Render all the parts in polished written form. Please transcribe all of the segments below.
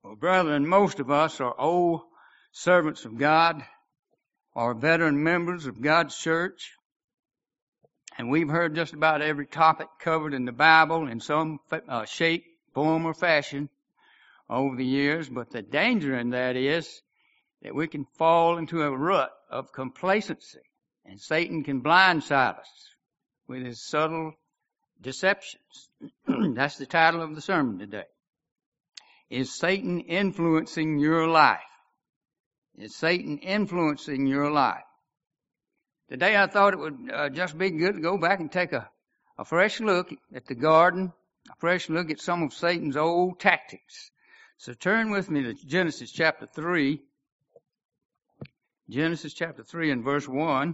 Well, brethren, most of us are old servants of God, or veteran members of God's church, and we've heard just about every topic covered in the Bible in some shape, form, or fashion over the years. But the danger in that is that we can fall into a rut of complacency, and Satan can blindside us with his subtle deceptions. That's the title of the sermon today. Is Satan influencing your life? Is Satan influencing your life? Today I thought it would just be good to go back and take a fresh look at the garden, a fresh look at some of Satan's old tactics. So turn with me to Genesis chapter 3. Genesis chapter 3 and verse 1.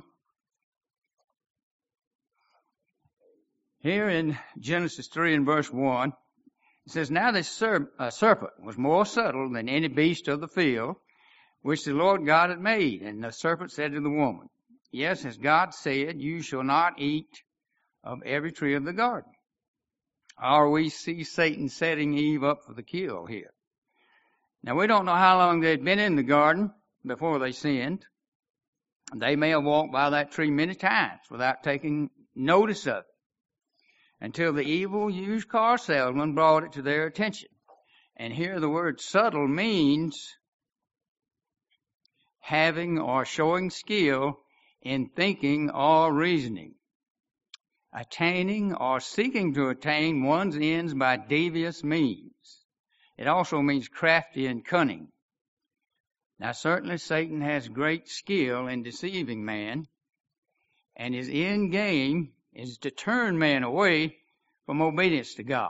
Here in Genesis 3 and verse 1, it says, Now this serpent was more subtle than any beast of the field, which the Lord God had made. And the serpent said to the woman, Yes, as God said, you shall not eat of every tree of the garden. Or we see Satan setting Eve up for the kill here. Now we don't know how long they'd been in the garden before they sinned. They may have walked by that tree many times without taking notice of it, until the evil used car salesman brought it to their attention. And here the word subtle means having or showing skill in thinking or reasoning, attaining or seeking to attain one's ends by devious means. It also means crafty and cunning. Now certainly Satan has great skill in deceiving man, and his end game is to turn man away from obedience to God.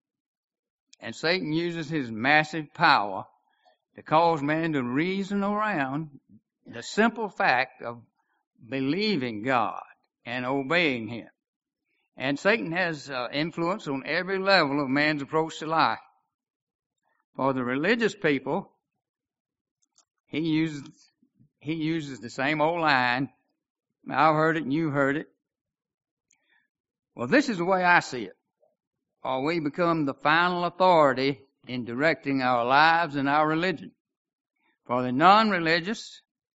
And Satan uses his massive power to cause man to reason around the simple fact of believing God and obeying Him. And Satan has influence on every level of man's approach to life. For the religious people, he uses the same old line, I've heard it and you heard it. Well, this is the way I see it. Or we become the final authority in directing our lives and our religion. For the non-religious,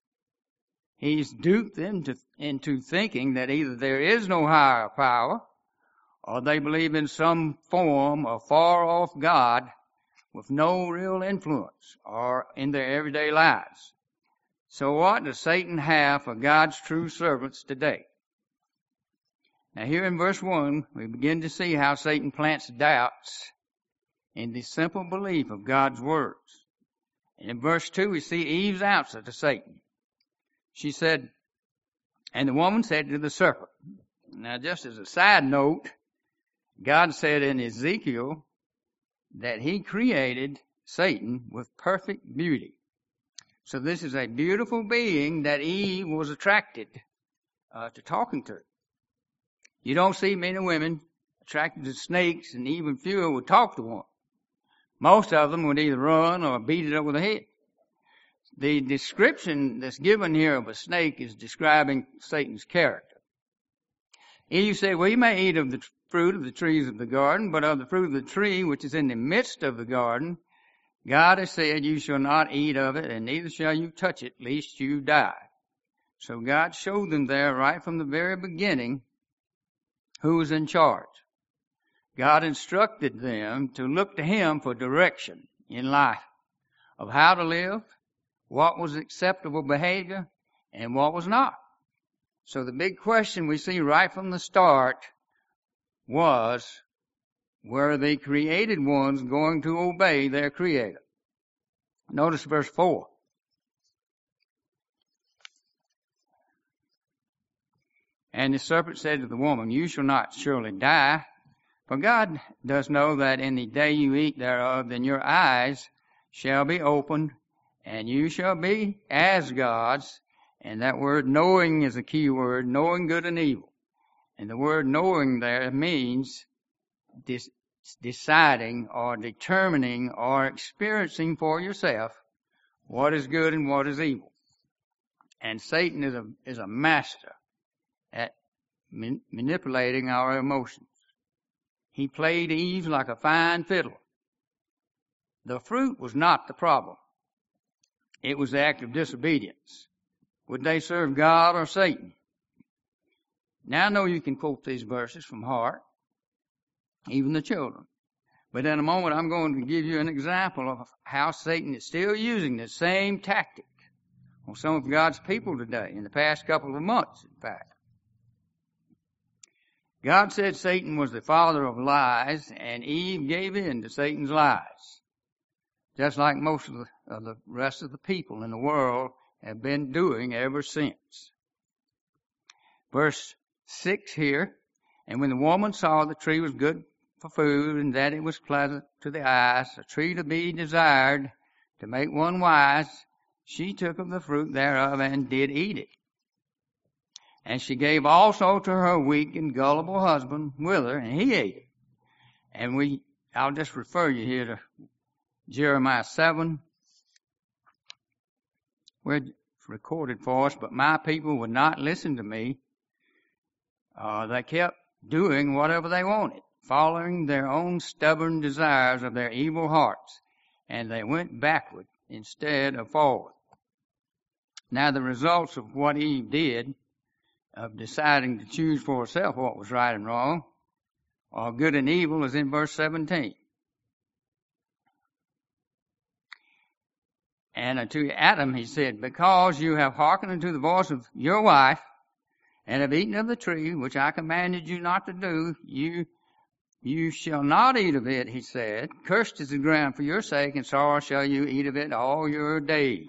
he's duped them into thinking that either there is no higher power, or they believe in some form of far-off God with no real influence or in their everyday lives. So what does Satan have for God's true servants today? Now here in verse 1, we begin to see how Satan plants doubts in the simple belief of God's words. And in verse 2, we see Eve's answer to Satan. She said, and the woman said to the serpent. Now just as a side note, God said in Ezekiel that He created Satan with perfect beauty. So this is a beautiful being that Eve was attracted to talking to. You don't see many women attracted to snakes, and even fewer would talk to one. Most of them would either run or beat it over the head. The description that's given here of a snake is describing Satan's character. Eve said, we may eat of the fruit of the trees of the garden, but of the fruit of the tree which is in the midst of the garden, God has said, you shall not eat of it, and neither shall you touch it, lest you die. So God showed them there right from the very beginning who was in charge. God instructed them to look to Him for direction in life of how to live, what was acceptable behavior, and what was not. So the big question we see right from the start was, were the created ones going to obey their Creator? Notice verse 4. And the serpent said to the woman, you shall not surely die, for God does know that in the day you eat thereof, then your eyes shall be opened, and you shall be as gods. And that word knowing is a key word, knowing good and evil. And the word knowing there means deciding or determining or experiencing for yourself what is good and what is evil. And Satan is a master at manipulating our emotions. He played Eve like a fine fiddle. The fruit was not the problem. It was the act of disobedience. Would they serve God or Satan? Now I know you can quote these verses from heart, even the children. But in a moment I'm going to give you an example of how Satan is still using the same tactic on some of God's people today, in the past couple of months, in fact. God said Satan was the father of lies, and Eve gave in to Satan's lies, just like most of the rest of the people in the world have been doing ever since. Verse 6 here, and when the woman saw the tree was good for food, and that it was pleasant to the eyes, a tree to be desired, to make one wise, she took of the fruit thereof and did eat it. And she gave also to her weak and gullible husband with her, and he ate it. And I'll just refer you here to Jeremiah 7, where it's recorded for us, but my people would not listen to me. They kept doing whatever they wanted, following their own stubborn desires of their evil hearts, and they went backward instead of forward. Now the results of what Eve did, of deciding to choose for herself what was right and wrong, or good and evil, is in verse 17. And unto Adam he said, because you have hearkened unto the voice of your wife, and have eaten of the tree which I commanded you not to do, you shall not eat of it, he said. Cursed is the ground for your sake, and sorrow shall you eat of it all your days.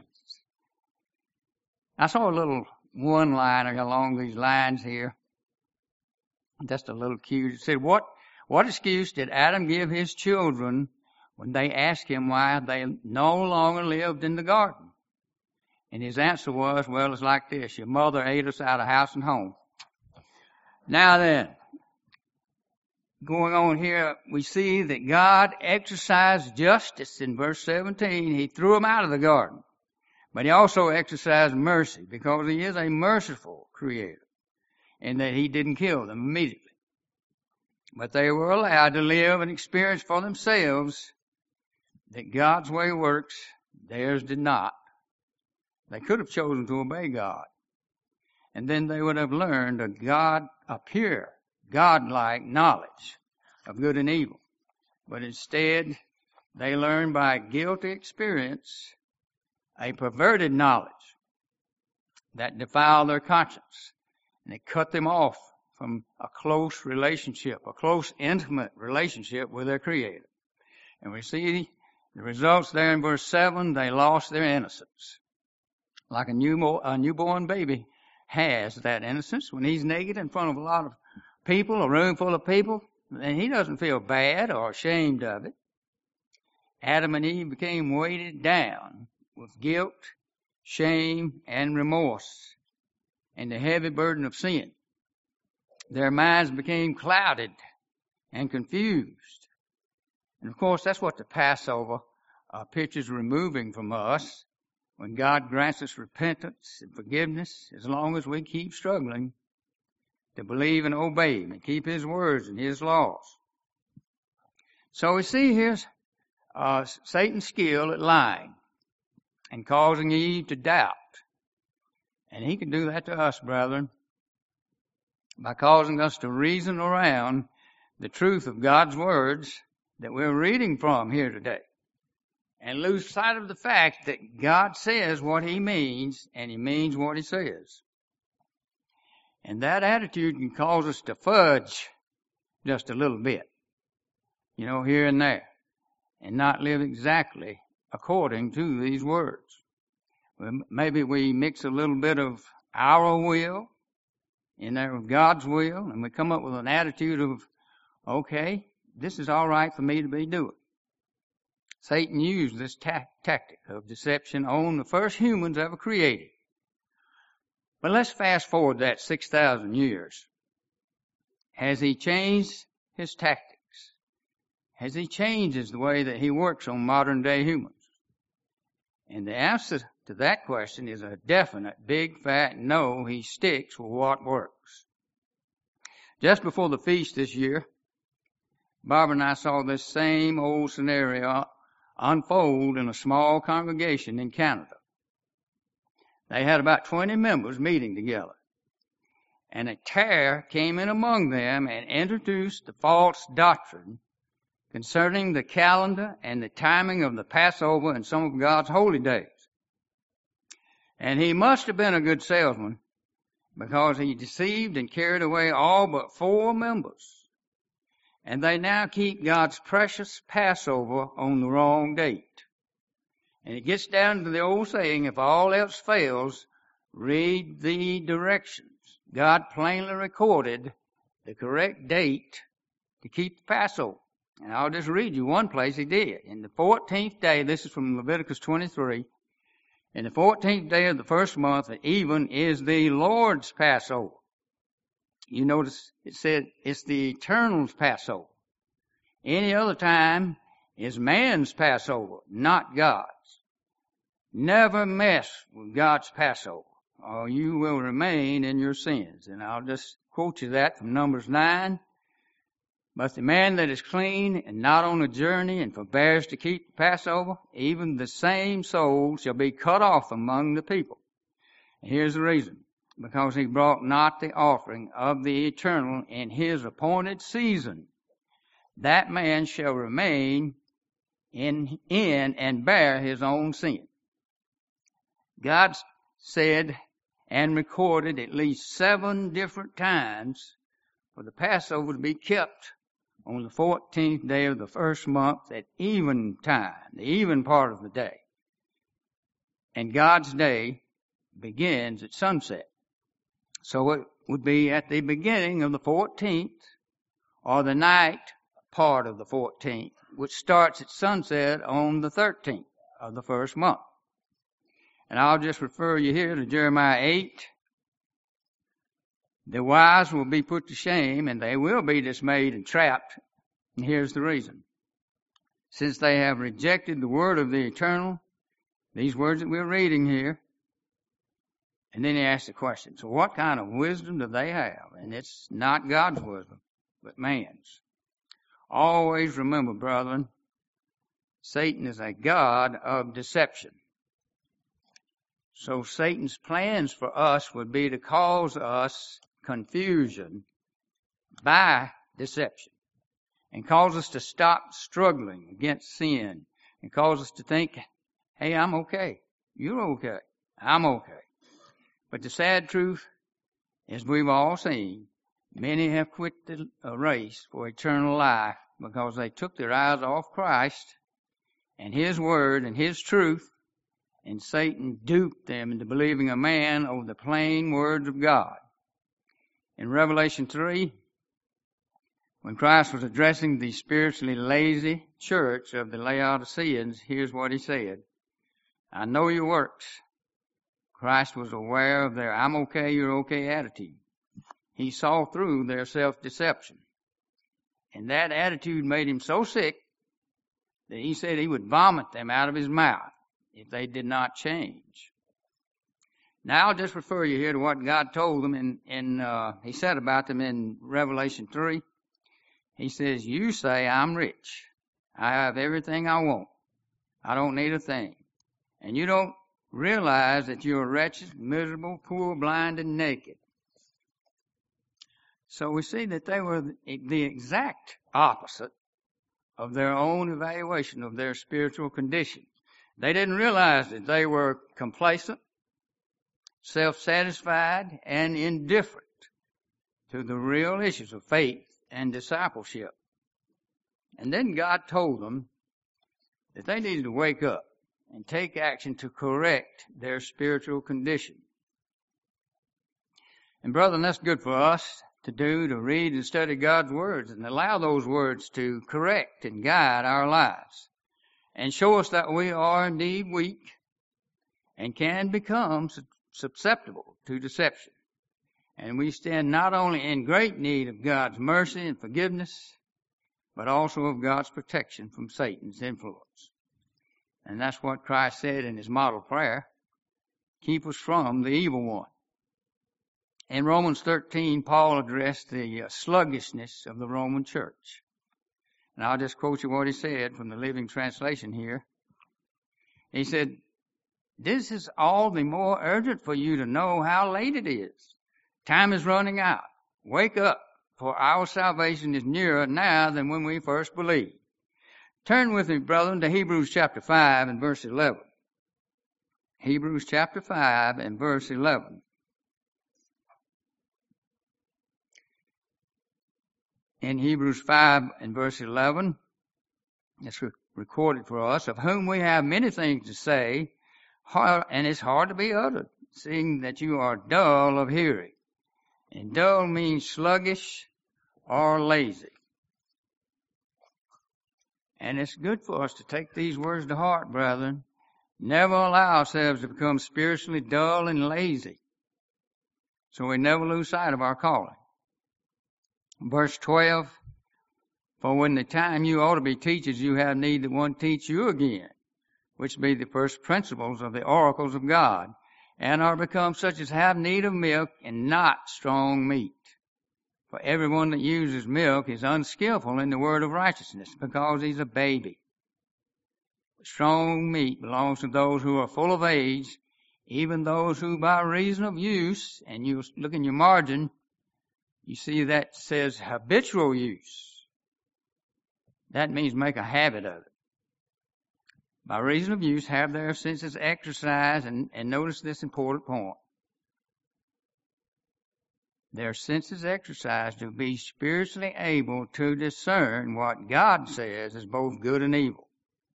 I saw a little one-liner along these lines here. Just a little cute. It said, what excuse did Adam give his children when they asked him why they no longer lived in the garden? And his answer was, well, it's like this. Your mother ate us out of house and home. Now then, going on here, we see that God exercised justice in verse 17. He threw them out of the garden. But he also exercised mercy, because he is a merciful creator, and that he didn't kill them immediately. But they were allowed to live and experience for themselves that God's way works, theirs did not. They could have chosen to obey God, and then they would have learned a pure, God-like knowledge of good and evil. But instead, they learned by guilty experience a perverted knowledge that defiled their conscience, and it cut them off from a close relationship, a close, intimate relationship with their Creator. And we see the results there in verse 7. They lost their innocence. Like a newborn baby has that innocence when he's naked in front of a lot of people, a room full of people, and he doesn't feel bad or ashamed of it. Adam and Eve became weighted down with guilt, shame, and remorse, and the heavy burden of sin. Their minds became clouded and confused. And of course, that's what the Passover pictures removing from us when God grants us repentance and forgiveness, as long as we keep struggling to believe and obey Him and keep His words and His laws. So we see here's Satan's skill at lying and causing Eve to doubt. And he can do that to us, brethren, by causing us to reason around the truth of God's words that we're reading from here today, and lose sight of the fact that God says what He means, and He means what He says. And that attitude can cause us to fudge just a little bit, here and there, and not live exactly according to these words. Maybe we mix a little bit of our will in there with God's will, and we come up with an attitude of, okay, this is all right for me to be doing. Satan used this tactic of deception on the first humans ever created. But let's fast forward that 6,000 years. Has he changed his tactics? Has he changed the way that he works on modern day humans? And the answer to that question is a definite, big, fat no. He sticks with what works. Just before the feast this year, Barbara and I saw this same old scenario unfold in a small congregation in Canada. They had about 20 members meeting together. And a terror came in among them and introduced the false doctrine concerning the calendar and the timing of the Passover and some of God's holy days. And he must have been a good salesman, because he deceived and carried away all but 4 members. And they now keep God's precious Passover on the wrong date. And it gets down to the old saying, if all else fails, read the directions. God plainly recorded the correct date to keep the Passover. And I'll just read you one place he did. In the 14th day, this is from Leviticus 23, in the 14th day of the first month at even is the Lord's Passover. You notice it said it's the Eternal's Passover. Any other time is man's Passover, not God's. Never mess with God's Passover, or you will remain in your sins. And I'll just quote you that from Numbers 9. But the man that is clean and not on a journey and forbears to keep the Passover, even the same soul shall be cut off among the people. And here's the reason. Because he brought not the offering of the eternal in his appointed season. That man shall remain in and bear his own sin. God said and recorded at least 7 different times for the Passover to be kept on the 14th day of the first month at even time, the even part of the day. And God's day begins at sunset. So it would be at the beginning of the 14th or the night part of the 14th, which starts at sunset on the 13th of the first month. And I'll just refer you here to Jeremiah 8. The wise will be put to shame, and they will be dismayed and trapped. And here's the reason. Since they have rejected the word of the eternal, these words that we're reading here, and then he asks the question, so what kind of wisdom do they have? And it's not God's wisdom, but man's. Always remember, brethren, Satan is a god of deception. So Satan's plans for us would be to cause us confusion by deception and cause us to stop struggling against sin and cause us to think, hey, I'm okay. You're okay. I'm okay. But the sad truth, as we've all seen, many have quit the race for eternal life because they took their eyes off Christ and His Word and His truth, and Satan duped them into believing a man over the plain words of God. In Revelation 3, when Christ was addressing the spiritually lazy church of the Laodiceans, here's what He said. I know your works. Christ was aware of their I'm okay, you're okay attitude. He saw through their self-deception. And that attitude made Him so sick that He said He would vomit them out of His mouth if they did not change. Now I'll just refer you here to what God told them He said about them in Revelation 3. He says, you say I'm rich. I have everything I want. I don't need a thing. And you don't realize that you're wretched, miserable, poor, blind, and naked. So we see that they were the exact opposite of their own evaluation of their spiritual condition. They didn't realize that they were complacent, self-satisfied, and indifferent to the real issues of faith and discipleship. And then God told them that they needed to wake up and take action to correct their spiritual condition. And brethren, that's good for us to do, to read and study God's words and allow those words to correct and guide our lives and show us that we are indeed weak and can become susceptible to deception. And we stand not only in great need of God's mercy and forgiveness, but also of God's protection from Satan's influence. And that's what Christ said in His model prayer. Keep us from the evil one. In Romans 13, Paul addressed the sluggishness of the Roman church. And I'll just quote you what he said from the Living Translation here. He said, "This is all the more urgent for you to know how late it is. Time is running out. Wake up, for our salvation is nearer now than when we first believed." Turn with me, brethren, to Hebrews chapter 5 and verse 11. Hebrews chapter 5 and verse 11. In Hebrews 5 and verse 11, it's recorded for us, "Of whom we have many things to say, and it's hard to be uttered, seeing that you are dull of hearing." And dull means sluggish or lazy. And it's good for us to take these words to heart, brethren. Never allow ourselves to become spiritually dull and lazy, so we never lose sight of our calling. Verse 12, "For when the time you ought to be teachers, you have need that one teach you again, which be the first principles of the oracles of God, and are become such as have need of milk and not strong meat. For everyone that uses milk is unskillful in the word of righteousness, because he's a baby. Strong meat belongs to those who are full of age, even those who by reason of use," and you look in your margin, you see that says habitual use. That means make a habit of it. "By reason of use have their senses exercised," and notice this important point. Their senses exercised to be spiritually able to discern what God says is both good and evil.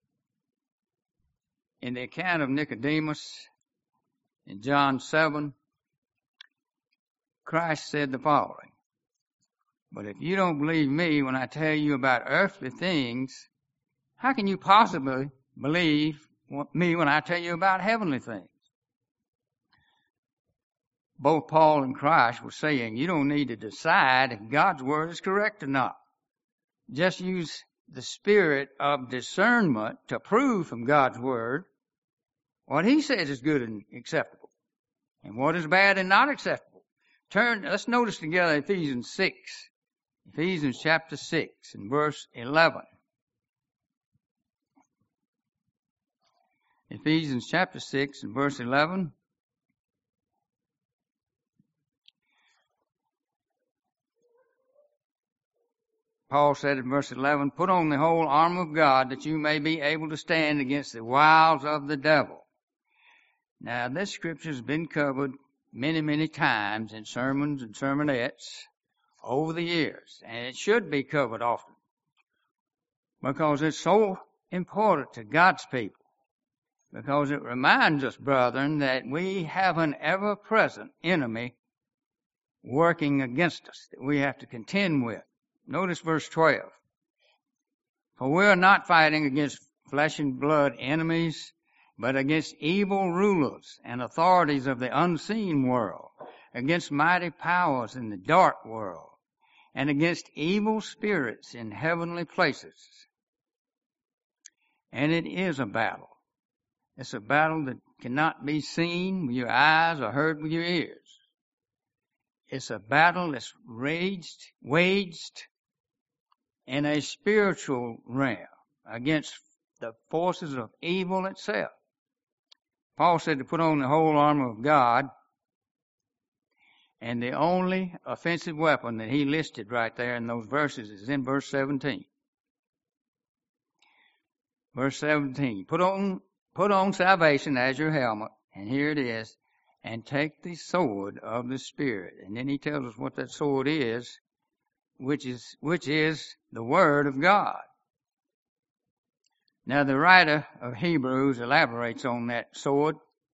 In the account of Nicodemus in John 7, Christ said the following, "But if you don't believe me when I tell you about earthly things, how can you possibly believe me when I tell you about heavenly things?" Both Paul and Christ were saying you don't need to decide if God's word is correct or not. Just use the spirit of discernment to prove from God's word what he says is good and acceptable, and what is bad and not acceptable. Let's notice together Ephesians 6. Ephesians chapter 6 and verse 11. Ephesians chapter 6 and verse 11. Paul said in verse 11, "Put on the whole armor of God, that you may be able to stand against the wiles of the devil." Now, this scripture has been covered many, many times in sermons and sermonettes over the years, and it should be covered often, because it's so important to God's people, because it reminds us, brethren, that we have an ever-present enemy working against us that we have to contend with. Notice verse 12. "For we are not fighting against flesh and blood enemies, but against evil rulers and authorities of the unseen world, against mighty powers in the dark world, and against evil spirits in heavenly places." And it is a battle. It's a battle that cannot be seen with your eyes or heard with your ears. It's a battle that's waged in a spiritual realm against the forces of evil itself. Paul said to put on the whole armor of God, and the only offensive weapon that he listed right there in those verses is in verse 17. Verse 17, put on salvation as your helmet, and here it is, "and take the sword of the Spirit." And then he tells us what that sword is, which is the Word of God. Now, the writer of Hebrews elaborates on that sword,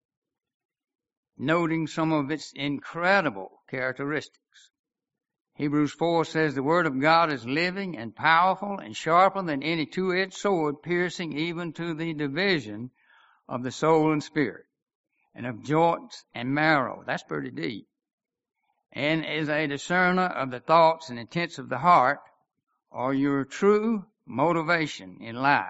noting some of its incredible characteristics. Hebrews 4 says the Word of God is living and powerful and sharper than any two-edged sword, piercing even to the division of the soul and spirit, and of joints and marrow. That's pretty deep. And is a discerner of the thoughts and intents of the heart, or your true motivation in life.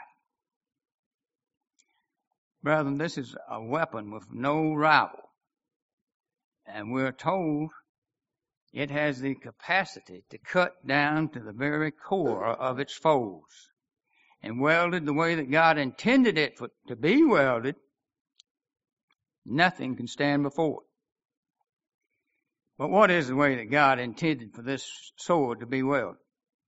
Brethren, this is a weapon with no rival. And we're told It has the capacity to cut down to the very core of its foes. And welded the way that God intended it to be welded, nothing can stand before it. But what is the way that God intended for this sword to be welded?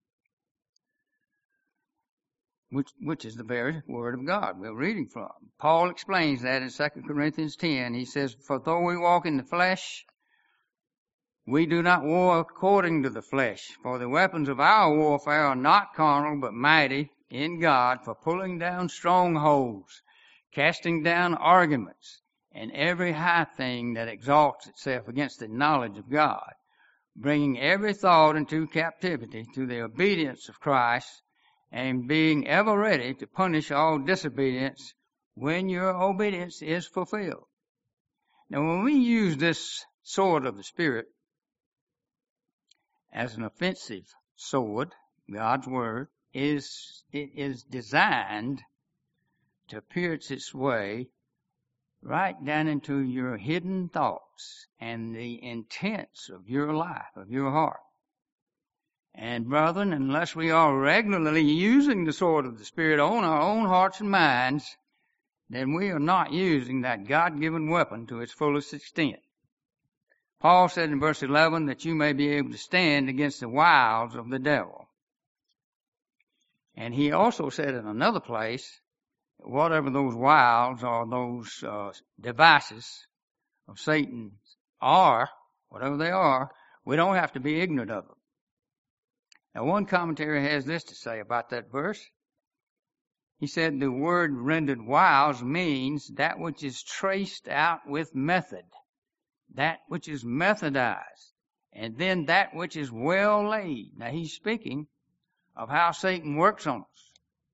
Which is the very Word of God we're reading from. Paul explains that in 2 Corinthians 10. He says, "For though we walk in the flesh, we do not war according to the flesh. For the weapons of our warfare are not carnal, but mighty in God for pulling down strongholds, casting down arguments, and every high thing that exalts itself against the knowledge of God, bringing every thought into captivity to the obedience of Christ, and being ever ready to punish all disobedience when your obedience is fulfilled." Now, when we use this sword of the Spirit as an offensive sword, God's Word, it is designed to pierce its way right down into your hidden thoughts and the intents of your life, of your heart. And brethren, unless we are regularly using the sword of the Spirit on our own hearts and minds, then we are not using that God-given weapon to its fullest extent. Paul said in verse 11 that you may be able to stand against the wiles of the devil. And he also said in another place, whatever those wiles or those devices of Satan are, whatever they are, we don't have to be ignorant of them. Now, one commentary has this to say about that verse. He said the word rendered wiles means that which is traced out with method, that which is methodized, and then that which is well laid. Now, he's speaking of how Satan works on us.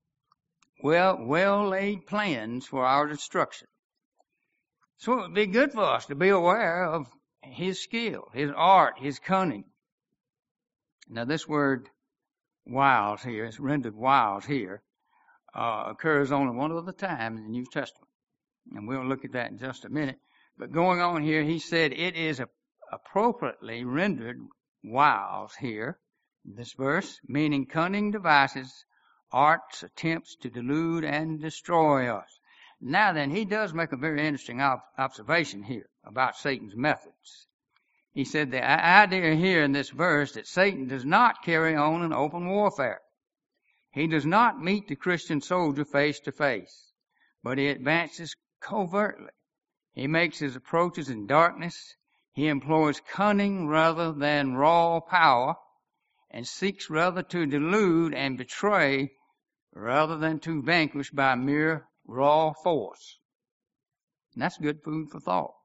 Well laid plans for our destruction. So it would be good for us to be aware of his skill, his art, his cunning. Now, this word wiles here, it's rendered wiles here, occurs only one other time in the New Testament. And we'll look at that in just a minute. But going on here, he said it is appropriately rendered wiles here, in this verse, meaning cunning devices, arts, attempts to delude and destroy us. Now then, he does make a very interesting observation here about Satan's methods. He said the idea here in this verse that Satan does not carry on an open warfare. He does not meet the Christian soldier face to face, but he advances covertly. He makes his approaches in darkness. He employs cunning rather than raw power, and seeks rather to delude and betray rather than to vanquish by mere raw force. And that's good food for thought.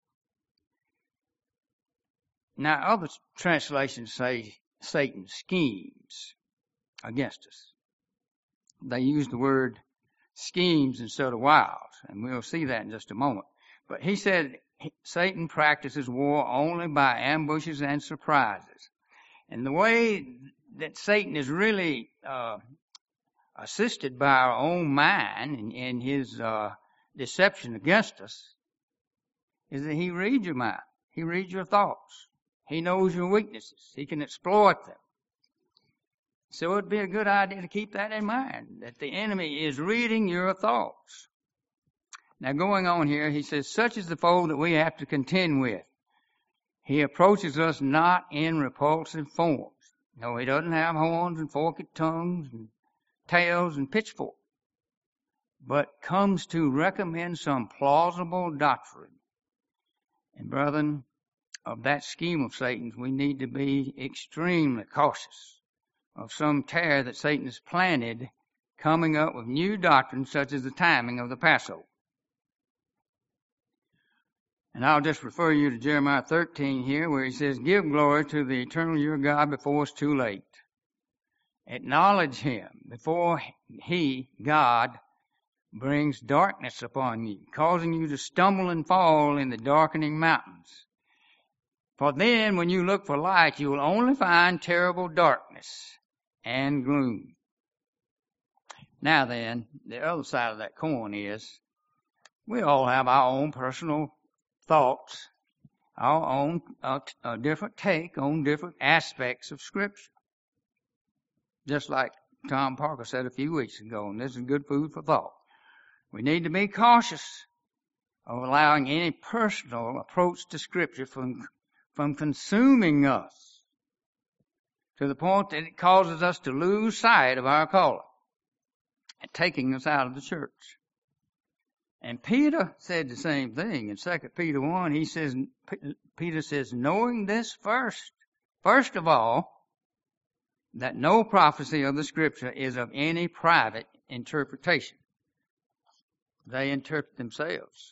Now, other translations say Satan schemes against us. They use the word schemes instead of wiles, and we'll see that in just a moment. But he said Satan practices war only by ambushes and surprises. And the way that Satan is really assisted by our own mind in his deception against us is that he reads your mind. He reads your thoughts. He knows your weaknesses. He can exploit them. So it'd be a good idea to keep that in mind, that the enemy is reading your thoughts. Now going on here, he says, such is the foe that we have to contend with. He approaches us not in repulsive forms. No, he doesn't have horns and forked tongues and tails and pitchforks, but comes to recommend some plausible doctrine. And brethren, of that scheme of Satan's, we need to be extremely cautious of some terror that Satan has planted, coming up with new doctrines such as the timing of the Passover. And I'll just refer you to Jeremiah 13 here, where he says, give glory to the eternal your God before it's too late. Acknowledge him before he, God, brings darkness upon you, causing you to stumble and fall in the darkening mountains. For then, when you look for light, you will only find terrible darkness and gloom. Now then, the other side of that coin is, we all have our own personal thoughts, our own a different take on different aspects of Scripture. Just like Tom Parker said a few weeks ago, and this is good food for thought. We need to be cautious of allowing any personal approach to Scripture from consuming us to the point that it causes us to lose sight of our calling and taking us out of the church. And Peter said the same thing in 2 Peter 1. Peter says, knowing this first of all, that no prophecy of the Scripture is of any private interpretation. They interpret themselves.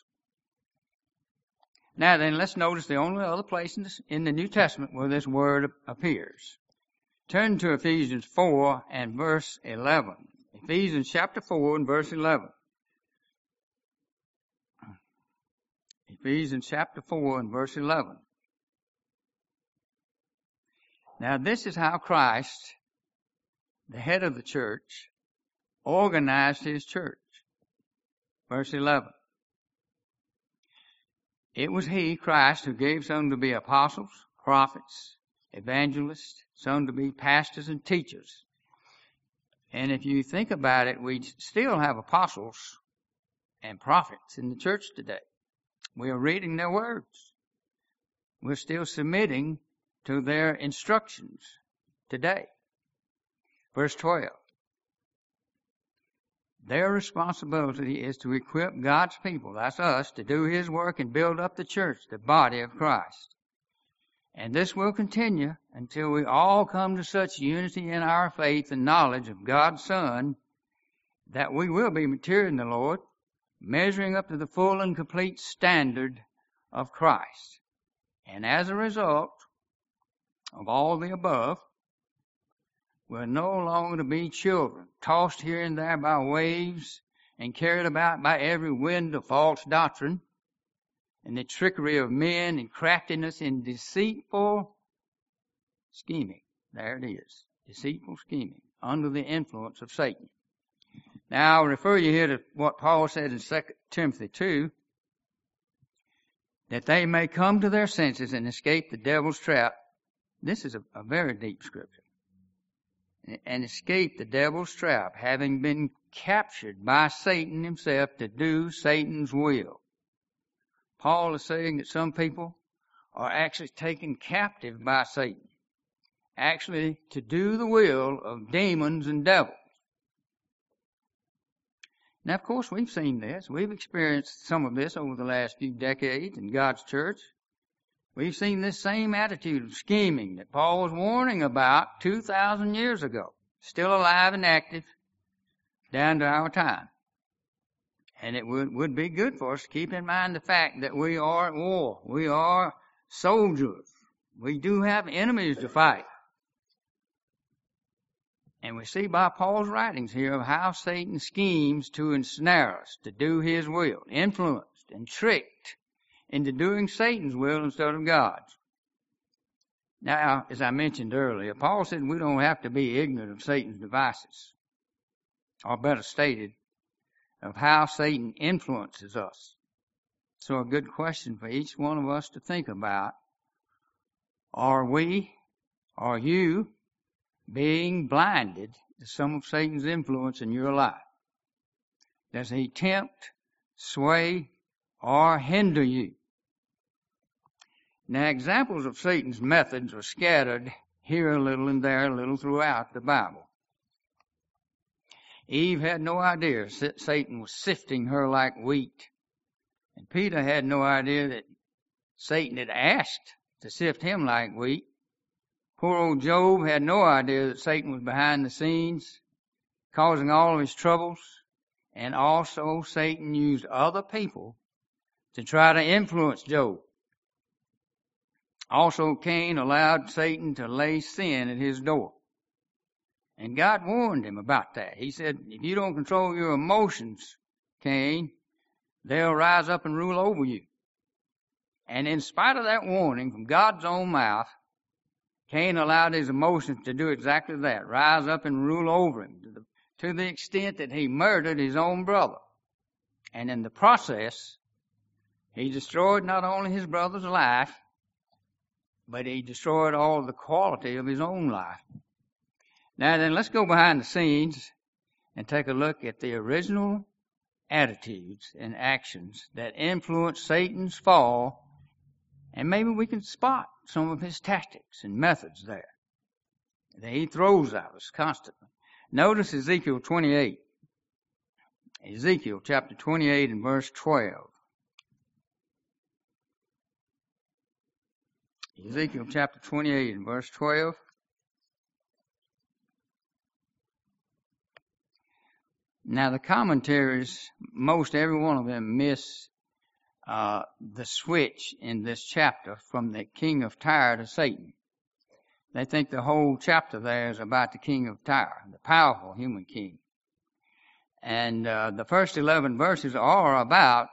Now then, let's notice the only other place in the New Testament where this word appears. Turn to Ephesians 4 and verse 11. Ephesians chapter 4 and verse 11. Ephesians chapter 4 and verse 11. Now this is how Christ, the head of the church, organized his church. Verse 11. It was he, Christ, who gave some to be apostles, prophets, evangelists, some to be pastors and teachers. And if you think about it, we still have apostles and prophets in the church today. We are reading their words. We're still submitting to their instructions today. Verse 12. Their responsibility is to equip God's people, that's us, to do his work and build up the church, the body of Christ. And this will continue until we all come to such unity in our faith and knowledge of God's Son that we will be mature in the Lord, measuring up to the full and complete standard of Christ. And as a result of all the above, we're no longer to be children, tossed here and there by waves and carried about by every wind of false doctrine and the trickery of men and craftiness in deceitful scheming. There it is. Deceitful scheming under the influence of Satan. Now, I'll refer you here to what Paul said in 2 Timothy 2, that they may come to their senses and escape the devil's trap. This is a very deep scripture. And escape the devil's trap, having been captured by Satan himself to do Satan's will. Paul is saying that some people are actually taken captive by Satan, actually to do the will of demons and devils. Now, of course, we've seen this. We've experienced some of this over the last few decades in God's church. We've seen this same attitude of scheming that Paul was warning about 2,000 years ago, still alive and active down to our time. And it would be good for us to keep in mind the fact that we are at war. We are soldiers. We do have enemies to fight. And we see by Paul's writings here of how Satan schemes to ensnare us, to do his will, influenced and tricked into doing Satan's will instead of God's. Now, as I mentioned earlier, Paul said we don't have to be ignorant of Satan's devices, or better stated, of how Satan influences us. So a good question for each one of us to think about: are you being blinded to some of Satan's influence in your life? Does he tempt, sway, or hinder you? Now, examples of Satan's methods are scattered here a little and there a little throughout the Bible. Eve had no idea that Satan was sifting her like wheat. And Peter had no idea that Satan had asked to sift him like wheat. Poor old Job had no idea that Satan was behind the scenes, causing all of his troubles. And also Satan used other people to try to influence Job. Also, Cain allowed Satan to lay sin at his door. And God warned him about that. He said, if you don't control your emotions, Cain, they'll rise up and rule over you. And in spite of that warning from God's own mouth, Cain allowed his emotions to do exactly that, rise up and rule over him, to the extent that he murdered his own brother. And in the process, he destroyed not only his brother's life, but he destroyed all the quality of his own life. Now then, let's go behind the scenes and take a look at the original attitudes and actions that influenced Satan's fall, and maybe we can spot some of his tactics and methods there that he throws at us constantly. Notice Ezekiel 28. Ezekiel chapter 28 and verse 12. Ezekiel chapter 28 and verse 12. Now the commentaries, most every one of them miss the switch in this chapter from the king of Tyre to Satan. They think the whole chapter there is about the king of Tyre, the powerful human king. And the first 11 verses are about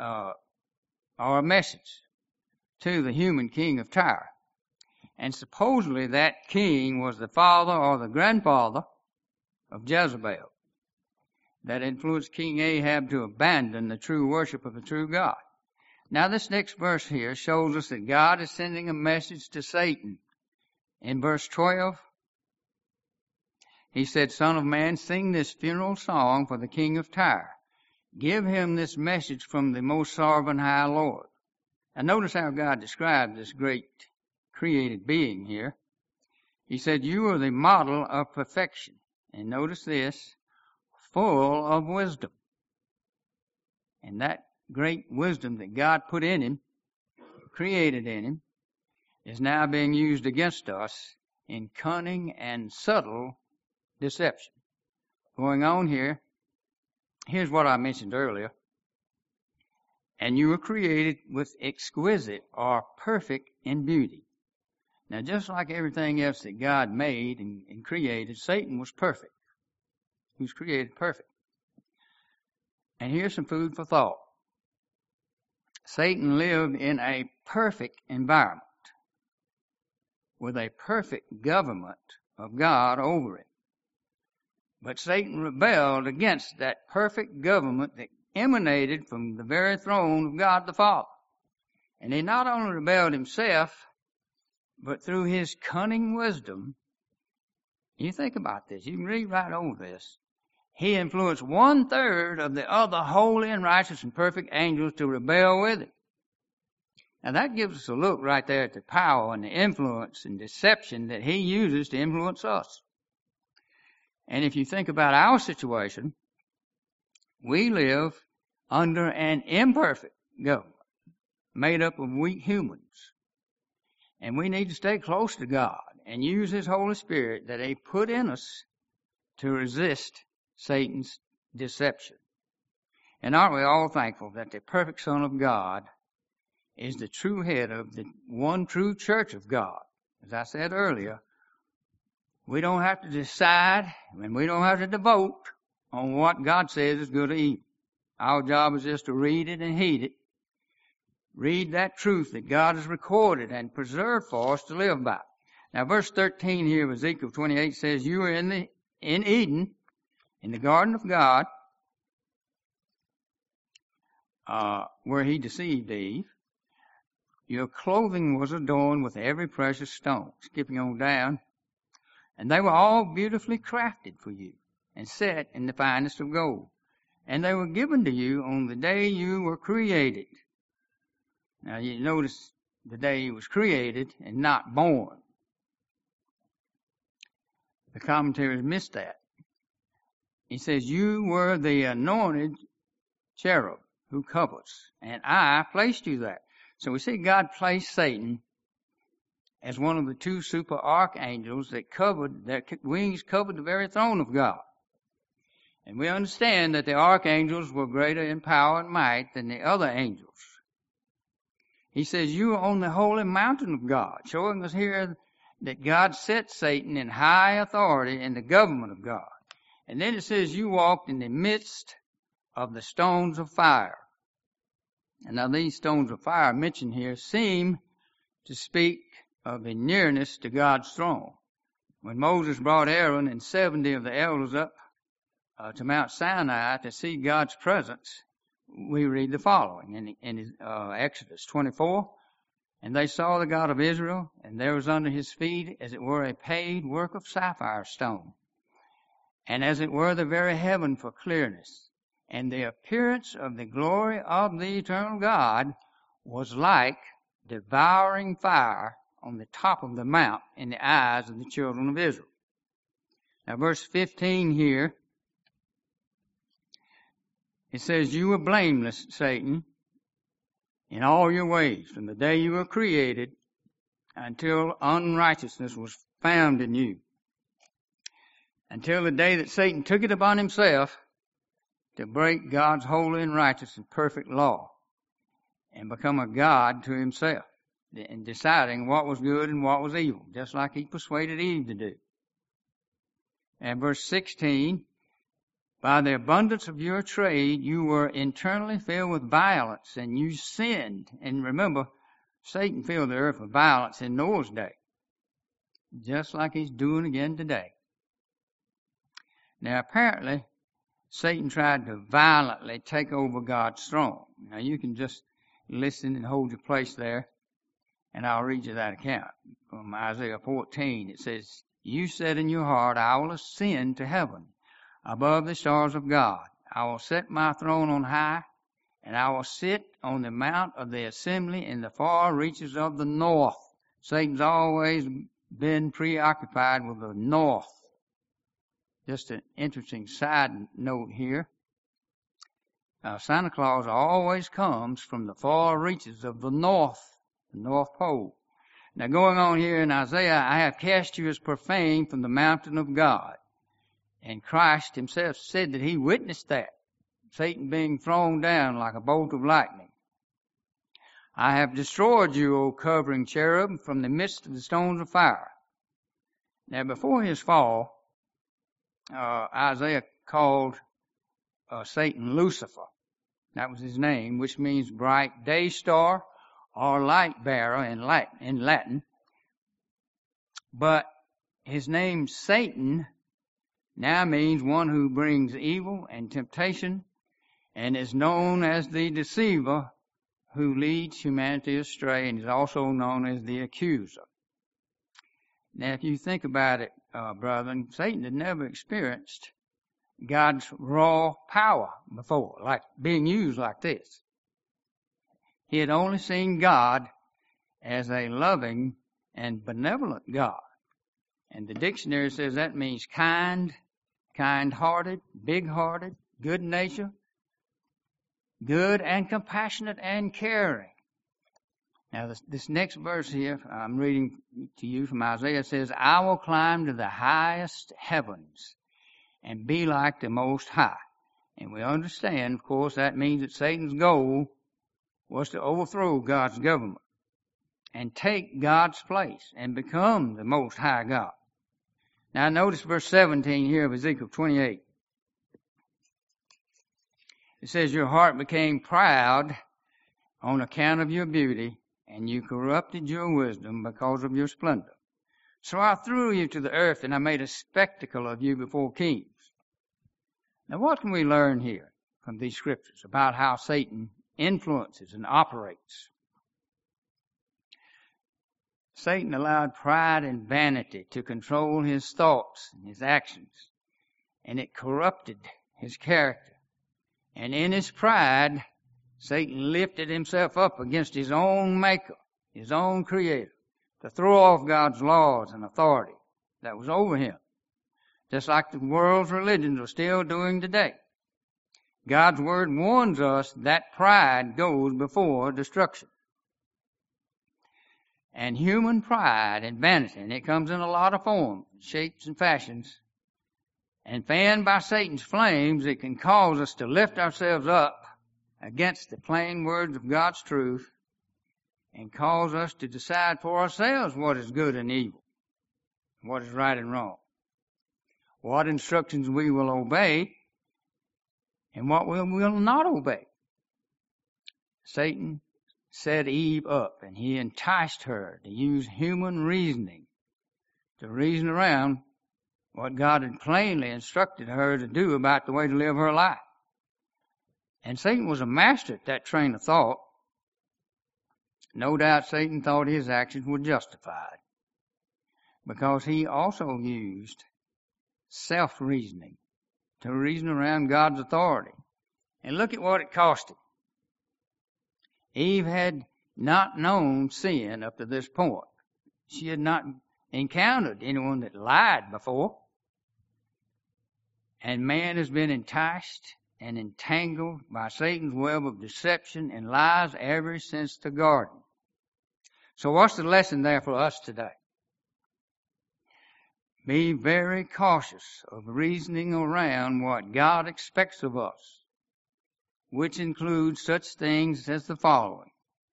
a message to the human king of Tyre. And supposedly that king was the father or the grandfather of Jezebel, that influenced King Ahab to abandon the true worship of the true God. Now this next verse here shows us that God is sending a message to Satan. In verse 12, he said, Son of man, sing this funeral song for the king of Tyre. Give him this message from the most sovereign high Lord. And notice how God described this great created being here. He said, you are the model of perfection. And notice this, full of wisdom. And that great wisdom that God put in him, created in him, is now being used against us in cunning and subtle deception. Going on here, here's what I mentioned earlier. And you were created with exquisite or perfect in beauty. Now just like everything else that God made and created, Satan was perfect. He was created perfect. And here's some food for thought. Satan lived in a perfect environment, with a perfect government of God over it. But Satan rebelled against that perfect government that emanated from the very throne of God the Father. And he not only rebelled himself, but through his cunning wisdom, you think about this, you can read right over this, he influenced 1/3 of the other holy and righteous and perfect angels to rebel with him. Now that gives us a look right there at the power and the influence and deception that he uses to influence us. And if you think about our situation, we live under an imperfect government made up of weak humans. And we need to stay close to God and use his Holy Spirit that he put in us to resist Satan's deception. And aren't we all thankful that the perfect Son of God is the true head of the one true church of God? As I said earlier, we don't have to decide and we don't have to vote on what God says is good or evil. Our job is just to read it and heed it. Read that truth that God has recorded and preserved for us to live by. Now verse 13 here of Ezekiel 28 says, you were in Eden, in the garden of God, where he deceived Eve. Your clothing was adorned with every precious stone. Skipping on down. And they were all beautifully crafted for you and set in the finest of gold. And they were given to you on the day you were created. Now you notice the day he was created and not born. The commentaries missed that. He says, you were the anointed cherub who covers, and I placed you there. So we see God placed Satan as one of the 2 super archangels that covered, their wings covered the very throne of God. And we understand that the archangels were greater in power and might than the other angels. He says, you are on the holy mountain of God, showing us here that God set Satan in high authority in the government of God. And then it says, you walked in the midst of the stones of fire. And now these stones of fire mentioned here seem to speak of a nearness to God's throne. When Moses brought Aaron and 70 of the elders up to Mount Sinai to see God's presence, we read the following in Exodus 24 And they saw the God of Israel, and there was under his feet as it were a paved work of sapphire stone, and as it were the very heaven for clearness. And the appearance of the glory of the eternal God was like devouring fire on the top of the mount in the eyes of the children of Israel. Now verse 15 here, it says, you were blameless, Satan, in all your ways, from the day you were created until unrighteousness was found in you. Until the day that Satan took it upon himself to break God's holy and righteous and perfect law and become a God to himself, in deciding what was good and what was evil, just like he persuaded Eve to do. And verse 16, by the abundance of your trade, you were internally filled with violence, and you sinned. And remember, Satan filled the earth with violence in Noah's day, just like he's doing again today. Now, apparently, Satan tried to violently take over God's throne. Now, you can just listen and hold your place there, and I'll read you that account. From Isaiah 14, it says, you said in your heart, I will ascend to heaven, above the stars of God. I will set my throne on high, and I will sit on the mount of the assembly in the far reaches of the north. Satan's always been preoccupied with the north. Just an interesting side note here. Santa Claus always comes from the far reaches of the North Pole. Now going on here in Isaiah, I have cast you as profane from the mountain of God. And Christ himself said that he witnessed that, Satan being thrown down like a bolt of lightning. I have destroyed you, O covering cherub, from the midst of the stones of fire. Now before his fall, Isaiah called Satan Lucifer. That was his name, which means bright day star or light bearer in Latin. But his name Satan now means one who brings evil and temptation, and is known as the deceiver who leads humanity astray, and is also known as the accuser. Now, if you think about it, brethren, Satan had never experienced God's raw power before, like being used like this. He had only seen God as a loving and benevolent God. And the dictionary says that means kind, kind-hearted, big-hearted, good-natured, good and compassionate and caring. Now, this next verse here, I'm reading to you from Isaiah, says, I will climb to the highest heavens and be like the Most High. And we understand, of course, that means that Satan's goal was to overthrow God's government and take God's place and become the Most High God. Now, notice verse 17 here of Ezekiel 28. It says, your heart became proud on account of your beauty, and you corrupted your wisdom because of your splendor. So I threw you to the earth, and I made a spectacle of you before kings. Now, what can we learn here from these scriptures about how Satan influences and operates? Satan allowed pride and vanity to control his thoughts and his actions, and it corrupted his character. And in his pride, Satan lifted himself up against his own maker, his own creator, to throw off God's laws and authority that was over him, just like the world's religions are still doing today. God's word warns us that pride goes before destruction. And human pride and vanity, and it comes in a lot of forms, shapes, and fashions, and fanned by Satan's flames, it can cause us to lift ourselves up against the plain words of God's truth and cause us to decide for ourselves what is good and evil, what is right and wrong, what instructions we will obey, and what we will not obey. Satan set Eve up, and he enticed her to use human reasoning to reason around what God had plainly instructed her to do about the way to live her life. And Satan was a master at that train of thought. No doubt Satan thought his actions were justified because he also used self-reasoning to reason around God's authority. And look at what it cost him. Eve had not known sin up to this point. She had not encountered anyone that lied before. And man has been enticed and entangled by Satan's web of deception and lies ever since the garden. So what's the lesson there for us today? Be very cautious of reasoning around what God expects of us, which includes such things as the following: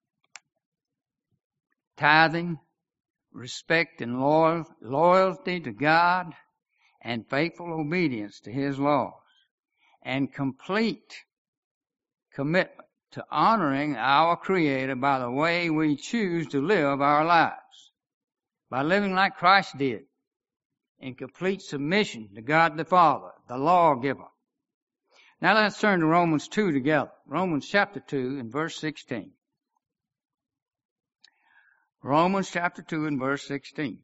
tithing, respect and loyalty to God, and faithful obedience to His laws, and complete commitment to honoring our Creator by the way we choose to live our lives, by living like Christ did, in complete submission to God the Father, the lawgiver. Now let's turn to Romans 2 together. Romans chapter 2 and verse 16. Romans chapter 2 and verse 16.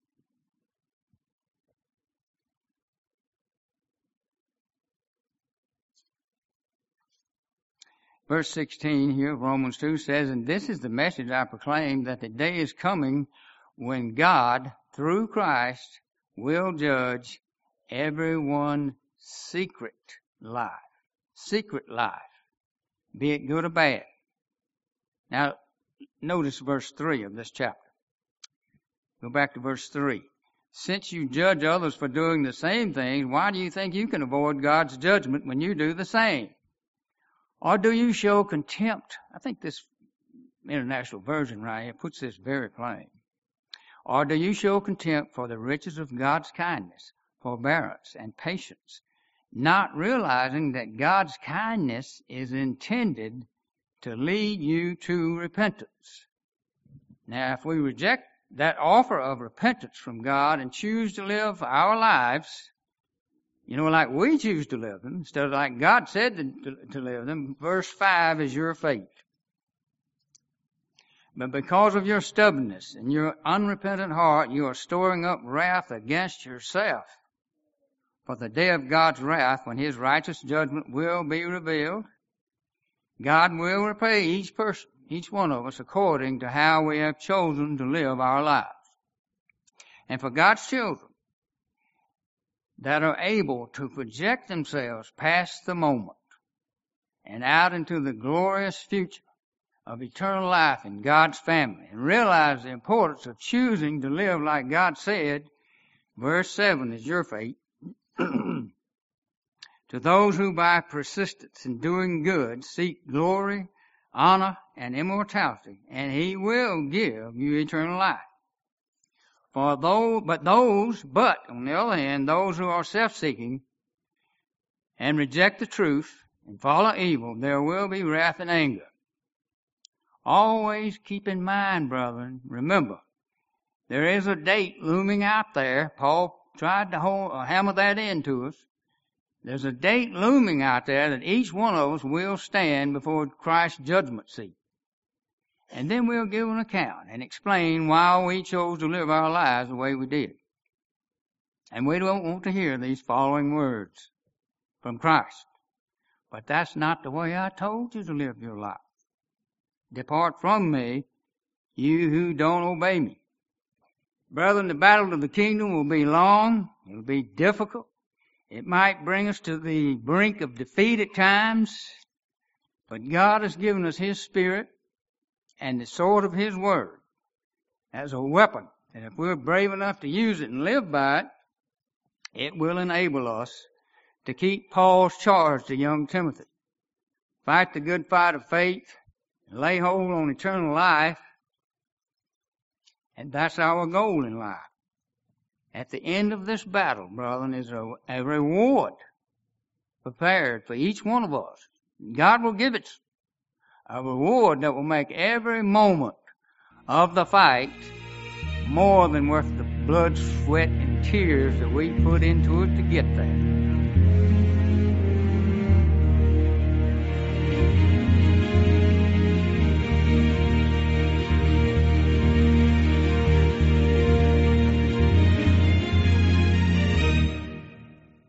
Verse 16 here of Romans 2 says, "And this is the message I proclaim, that the day is coming when God, through Christ, will judge everyone's secret life. Secret life, be it good or bad." Now, notice verse 3 of this chapter. Go back to verse 3. "Since you judge others for doing the same things, why do you think you can avoid God's judgment when you do the same? Or do you show contempt?" I think this International Version right here puts this very plain. "Or do you show contempt for the riches of God's kindness, forbearance, and patience, not realizing that God's kindness is intended to lead you to repentance?" Now, if we reject that offer of repentance from God and choose to live our lives, like we choose to live them, instead of like God said to live them, verse 5 is your fate. "But because of your stubbornness and your unrepentant heart, you are storing up wrath against yourself for the day of God's wrath, when His righteous judgment will be revealed. God will repay each person, each one of us, according to how we have chosen to live our lives. And for God's children that are able to project themselves past the moment and out into the glorious future of eternal life in God's family, and realize the importance of choosing to live like God said, verse 7 is your fate. "To those who by persistence in doing good seek glory, honor, and immortality, and He will give you eternal life. But on the other hand, those who are self-seeking and reject the truth and follow evil, there will be wrath and anger." Always keep in mind, brethren, remember, there is a date looming out there. Paul tried to hammer that into us. There's a date looming out there that each one of us will stand before Christ's judgment seat. And then we'll give an account and explain why we chose to live our lives the way we did. And we don't want to hear these following words from Christ: "But that's not the way I told you to live your life. Depart from me, you who don't obey me." Brethren, the battle of the kingdom will be long. It'll be difficult. It might bring us to the brink of defeat at times. But God has given us His Spirit and the sword of His Word as a weapon. And if we're brave enough to use it and live by it, it will enable us to keep Paul's charge to young Timothy: "Fight the good fight of faith, and lay hold on eternal life." And that's our goal in life. At the end of this battle, brethren, is a reward prepared for each one of us. God will give it a reward that will make every moment of the fight more than worth the blood, sweat, and tears that we put into it to get there.